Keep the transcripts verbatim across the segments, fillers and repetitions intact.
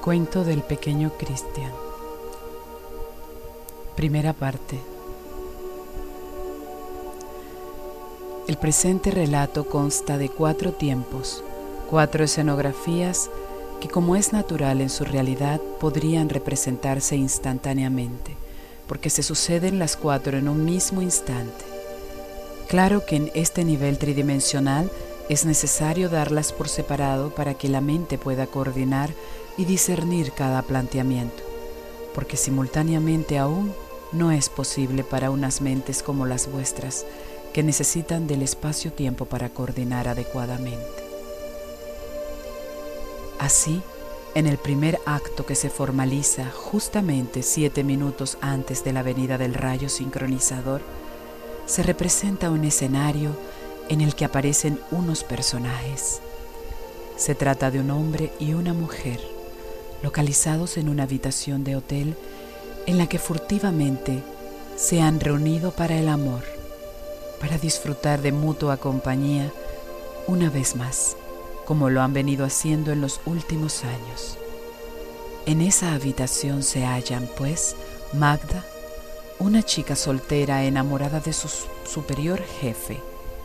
Cuento del pequeño Christian. Primera parte. El presente relato consta de cuatro tiempos, cuatro escenografías que, como es natural en su realidad, podrían representarse instantáneamente, porque se suceden las cuatro en un mismo instante. Claro que en este nivel tridimensional es necesario darlas por separado para que la mente pueda coordinar y discernir cada planteamiento, porque simultáneamente aún no es posible para unas mentes como las vuestras, que necesitan del espacio-tiempo para coordinar adecuadamente. Así, en el primer acto que se formaliza justamente siete minutos antes de la venida del rayo sincronizador, se representa un escenario en el que aparecen unos personajes. Se trata de un hombre y una mujer, localizados en una habitación de hotel en la que furtivamente se han reunido para el amor, para disfrutar de mutua compañía una vez más, como lo han venido haciendo en los últimos años. En esa habitación se hallan, pues, Magda, una chica soltera enamorada de su superior jefe,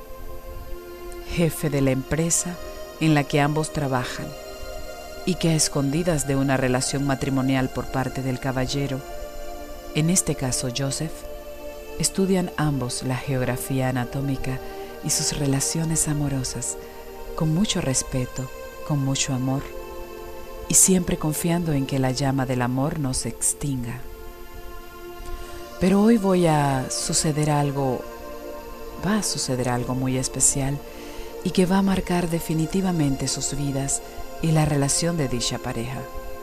jefe de la empresa en la que ambos trabajan, y que a escondidas de una relación matrimonial por parte del caballero, en este caso Joseph, estudian ambos la geografía anatómica y sus relaciones amorosas con mucho respeto, con mucho amor, y siempre confiando en que la llama del amor no se extinga. Pero hoy voy a suceder algo, va a suceder algo muy especial y que va a marcar definitivamente sus vidas y la relación de dicha pareja.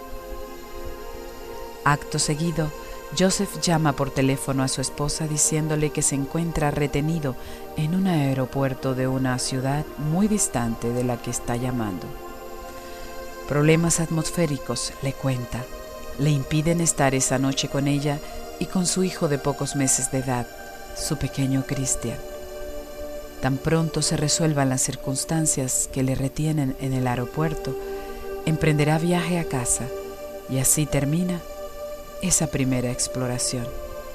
Acto seguido, Joseph llama por teléfono a su esposa diciéndole que se encuentra retenido en un aeropuerto de una ciudad muy distante de la que está llamando. Problemas atmosféricos, le cuenta, le impiden estar esa noche con ella y con su hijo de pocos meses de edad, su pequeño Christian. Tan pronto se resuelvan las circunstancias que le retienen en el aeropuerto, emprenderá viaje a casa y así termina esa primera exploración.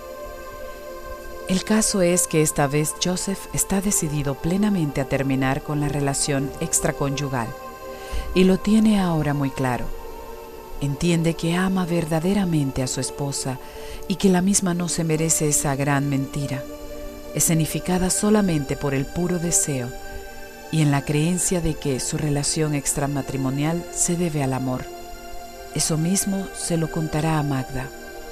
El caso es que esta vez Joseph está decidido plenamente a terminar con la relación extraconyugal y lo tiene ahora muy claro. Entiende que ama verdaderamente a su esposa y que la misma no se merece esa gran mentira, escenificada solamente por el puro deseo y en la creencia de que su relación extramatrimonial se debe al amor. Eso mismo se lo contará a Magda.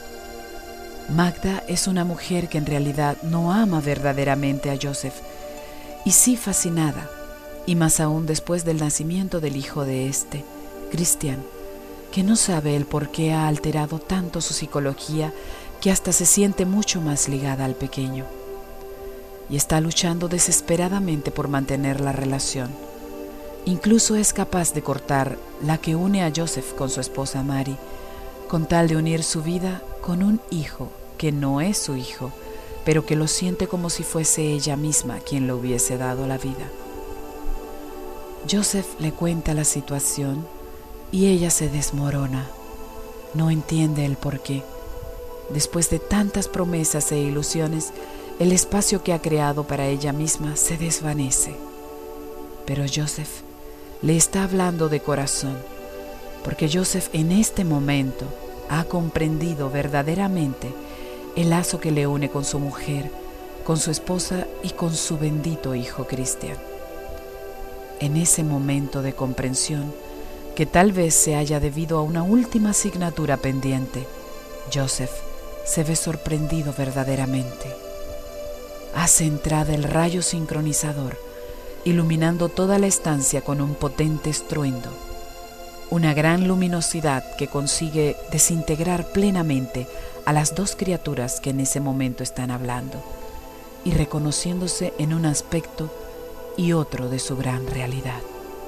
Magda es una mujer que en realidad no ama verdaderamente a Joseph, y sí fascinada, y más aún después del nacimiento del hijo de este, Christian, que no sabe el por qué ha alterado tanto su psicología que hasta se siente mucho más ligada al pequeño. Y está luchando desesperadamente por mantener la relación. Incluso es capaz de cortar la que une a Joseph con su esposa Mary, con tal de unir su vida con un hijo que no es su hijo, pero que lo siente como si fuese ella misma quien le hubiese dado la vida. Joseph le cuenta la situación y ella se desmorona. No entiende el porqué. Después de tantas promesas e ilusiones, el espacio que ha creado para ella misma se desvanece. Pero Joseph le está hablando de corazón, porque Joseph en este momento ha comprendido verdaderamente el lazo que le une con su mujer, con su esposa y con su bendito hijo Christian. En ese momento de comprensión, que tal vez se haya debido a una última asignatura pendiente, Joseph se ve sorprendido verdaderamente. Hace entrada el rayo sincronizador, iluminando toda la estancia con un potente estruendo, una gran luminosidad que consigue desintegrar plenamente a las dos criaturas que en ese momento están hablando y reconociéndose en un aspecto y otro de su gran realidad.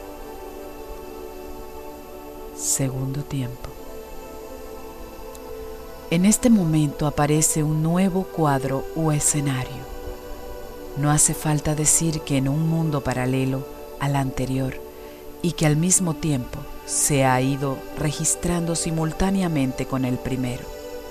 Segundo tiempo. En este momento aparece un nuevo cuadro o escenario. No hace falta decir que en un mundo paralelo al anterior, y que al mismo tiempo se ha ido registrando simultáneamente con el primero.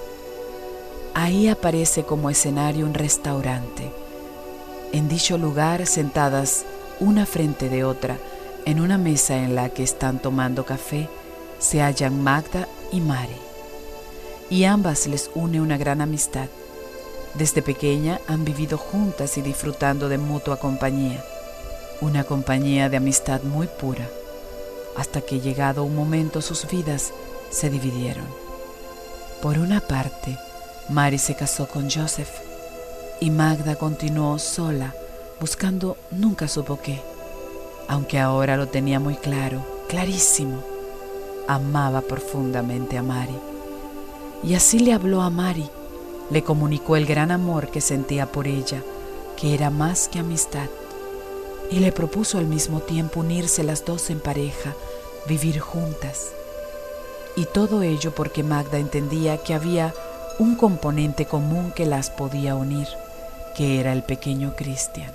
Ahí aparece como escenario un restaurante. En dicho lugar, sentadas una frente de otra, en una mesa en la que están tomando café, se hallan Magda y Mari. Y ambas les une una gran amistad. Desde pequeña han vivido juntas y disfrutando de mutua compañía, una compañía de amistad muy pura, hasta que llegado un momento sus vidas se dividieron. Por una parte, Mari se casó con Joseph y Magda continuó sola, buscando nunca supo qué, aunque ahora lo tenía muy claro, clarísimo. Amaba profundamente a Mari. Y así le habló a Mari, le comunicó el gran amor que sentía por ella, que era más que amistad, y le propuso al mismo tiempo unirse las dos en pareja, vivir juntas. Y todo ello porque Magda entendía que había un componente común que las podía unir, que era el pequeño Christian.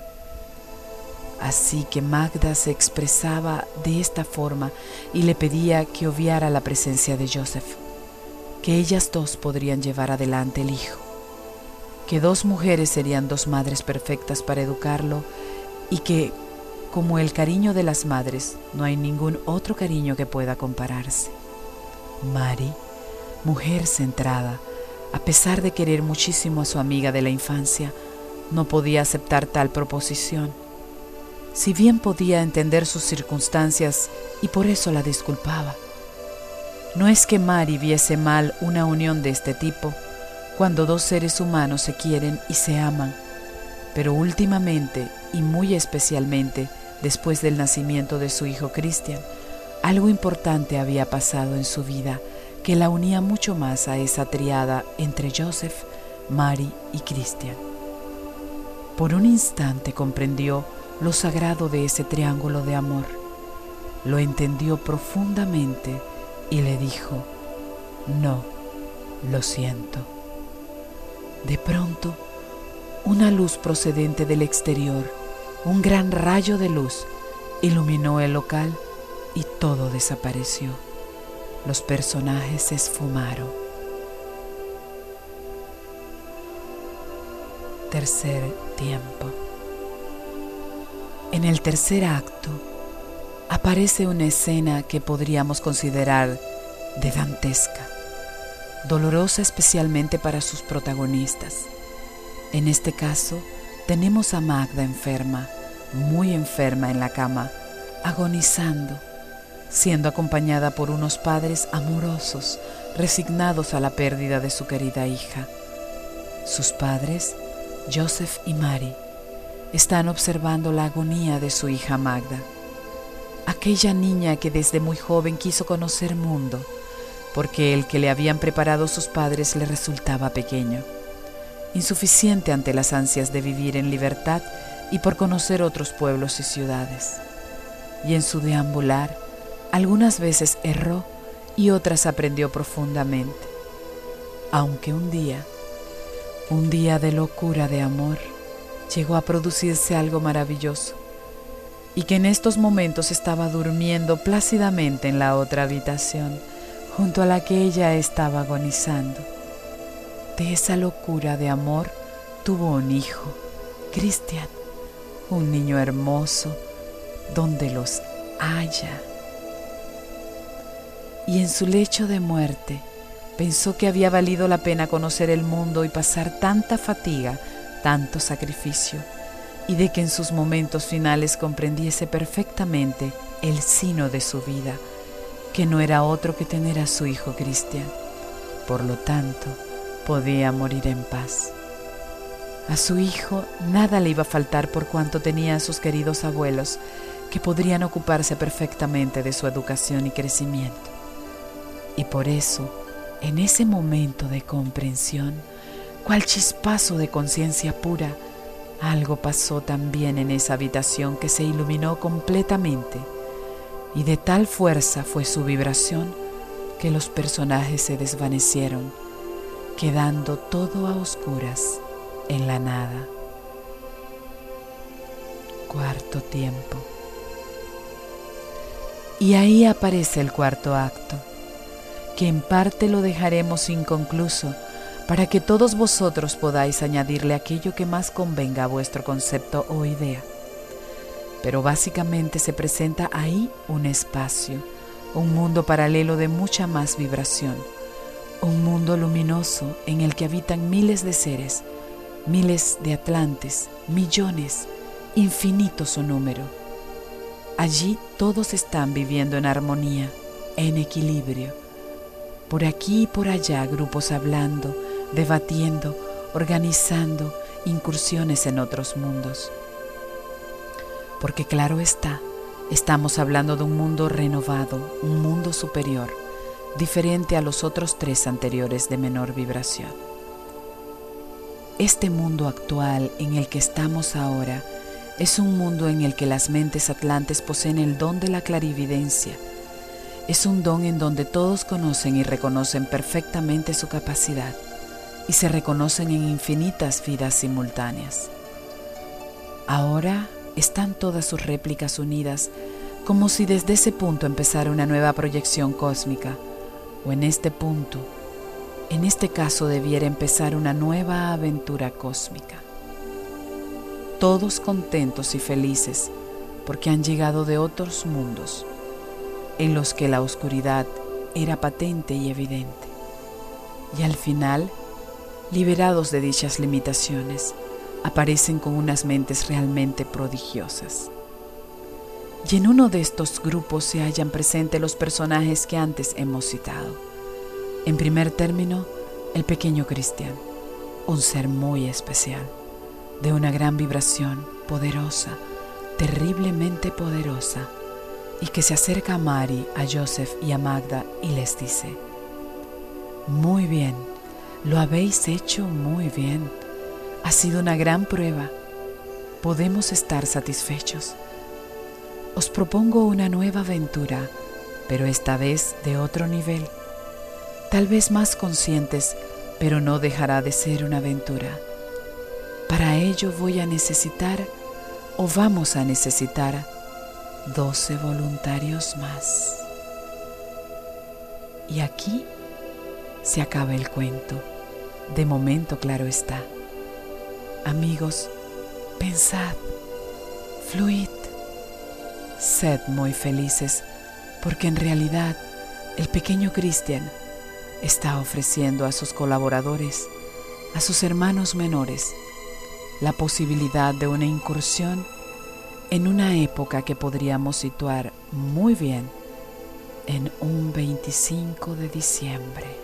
Así que Magda se expresaba de esta forma y le pedía que obviara la presencia de Joseph, que ellas dos podrían llevar adelante el hijo, que dos mujeres serían dos madres perfectas para educarlo y que, como el cariño de las madres, no hay ningún otro cariño que pueda compararse. Mari, mujer centrada, a pesar de querer muchísimo a su amiga de la infancia, no podía aceptar tal proposición. Si bien podía entender sus circunstancias y por eso la disculpaba. No es que Mari viese mal una unión de este tipo, cuando dos seres humanos se quieren y se aman, pero últimamente y muy especialmente después del nacimiento de su hijo Christian, algo importante había pasado en su vida que la unía mucho más a esa triada entre Joseph, Mari y Christian. Por un instante comprendió lo sagrado de ese triángulo de amor, lo entendió profundamente y le dijo: no, lo siento. De pronto, una luz procedente del exterior, un gran rayo de luz, iluminó el local y todo desapareció. Los personajes se esfumaron. Tercer tiempo. En el tercer acto aparece una escena que podríamos considerar de dantesca, dolorosa especialmente para sus protagonistas. En este caso, tenemos a Magda enferma, muy enferma en la cama, agonizando, siendo acompañada por unos padres amorosos, resignados a la pérdida de su querida hija. Sus padres, Joseph y Mari, están observando la agonía de su hija Magda, aquella niña que desde muy joven quiso conocer mundo, porque el que le habían preparado sus padres le resultaba pequeño, insuficiente ante las ansias de vivir en libertad y por conocer otros pueblos y ciudades. Y en su deambular, algunas veces erró y otras aprendió profundamente. Aunque un día, un día de locura de amor, llegó a producirse algo maravilloso, y que en estos momentos estaba durmiendo plácidamente en la otra habitación, junto a la que ella estaba agonizando. De esa locura de amor tuvo un hijo, Christian, un niño hermoso, donde los haya. Y en su lecho de muerte pensó que había valido la pena conocer el mundo y pasar tanta fatiga, tanto sacrificio, y de que en sus momentos finales comprendiese perfectamente el sino de su vida, que no era otro que tener a su hijo Christian. Por lo tanto, podía morir en paz. A su hijo nada le iba a faltar por cuanto tenía a sus queridos abuelos, que podrían ocuparse perfectamente de su educación y crecimiento. Y por eso, en ese momento de comprensión, cual chispazo de conciencia pura, algo pasó también en esa habitación que se iluminó completamente, y de tal fuerza fue su vibración que los personajes se desvanecieron, quedando todo a oscuras en la nada. Cuarto tiempo. Y ahí aparece el cuarto acto, que en parte lo dejaremos inconcluso para que todos vosotros podáis añadirle aquello que más convenga a vuestro concepto o idea. Pero básicamente se presenta ahí un espacio, un mundo paralelo de mucha más vibración, un mundo luminoso en el que habitan miles de seres, miles de atlantes, millones, infinito su número. Allí todos están viviendo en armonía, en equilibrio. Por aquí y por allá grupos hablando, debatiendo, organizando incursiones en otros mundos. Porque claro está, estamos hablando de un mundo renovado, un mundo superior, diferente a los otros tres anteriores de menor vibración. Este mundo actual en el que estamos ahora es un mundo en el que las mentes atlantes poseen el don de la clarividencia. Es un don en donde todos conocen y reconocen perfectamente su capacidad y se reconocen en infinitas vidas simultáneas. Ahora están todas sus réplicas unidas como si desde ese punto empezara una nueva proyección cósmica, o en este punto, en este caso debiera empezar una nueva aventura cósmica. Todos contentos y felices porque han llegado de otros mundos en los que la oscuridad era patente y evidente. Y al final, liberados de dichas limitaciones, aparecen con unas mentes realmente prodigiosas. Y en uno de estos grupos se hallan presentes los personajes que antes hemos citado. En primer término, el pequeño Cristian, un ser muy especial, de una gran vibración, poderosa, terriblemente poderosa, y que se acerca a Mari, a Joseph y a Magda y les dice: muy bien, lo habéis hecho muy bien, ha sido una gran prueba, podemos estar satisfechos. Os propongo una nueva aventura, pero esta vez de otro nivel, tal vez más conscientes, pero no dejará de ser una aventura. Para ello voy a necesitar, o vamos a necesitar, doce voluntarios más. Y aquí se acaba el cuento. De momento, claro está. Amigos, pensad, fluid, sed muy felices, porque en realidad el pequeño Cristian está ofreciendo a sus colaboradores, a sus hermanos menores, la posibilidad de una incursión en una época que podríamos situar muy bien en un veinticinco de diciembre.